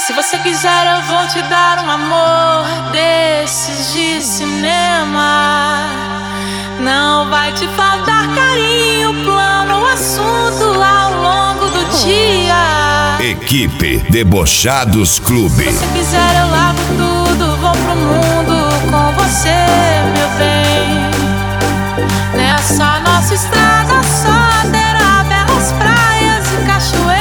Se você quiser eu vou te dar um amor desses de cinema. Não vai te faltar carinho, plano, assunto ao longo do dia. Equipe Debochados Clube. Se você quiser eu largo tudo, vou pro mundo com você, meu bem. Nessa nossa estrada só terá belas praias e cachoeiras,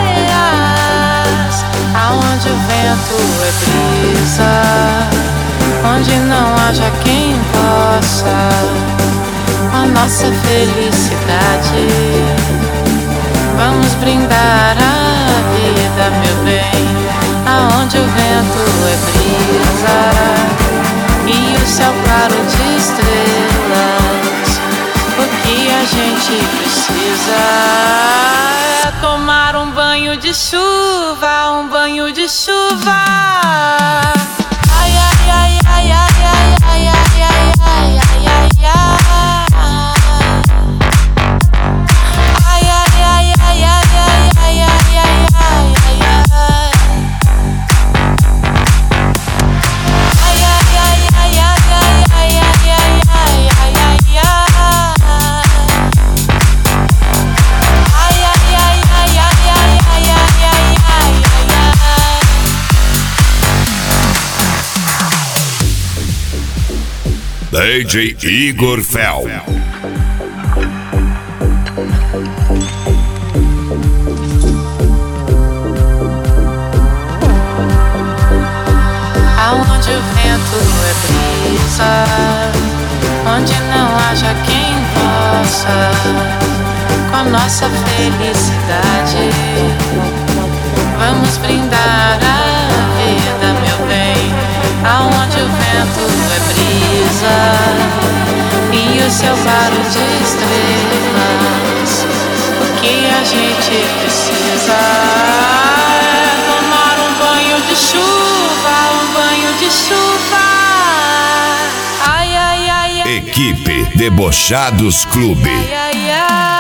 aonde o vento é brisa, onde não haja quem possa com a nossa felicidade. Vamos brindar a vida, meu bem, aonde o vento é brisa e o céu claro de estrelas. O que a gente precisa é tomar um banho de chuva, um banho de chuva. Ai, ai, ai, ai, ai, ai, ai, ai, ai, ai, ai, ai, ai. DJ Igor Fel. Aonde o vento é brisa, onde não haja quem possa com a nossa felicidade. Vamos brindar a vida, meu bem, aonde o vento é brisa e o céu claro de estrelas. O que a gente precisa é tomar um banho de chuva, um banho de chuva. Ai, ai, ai, ai. Equipe Debochados Clube. Ai, ai, ai.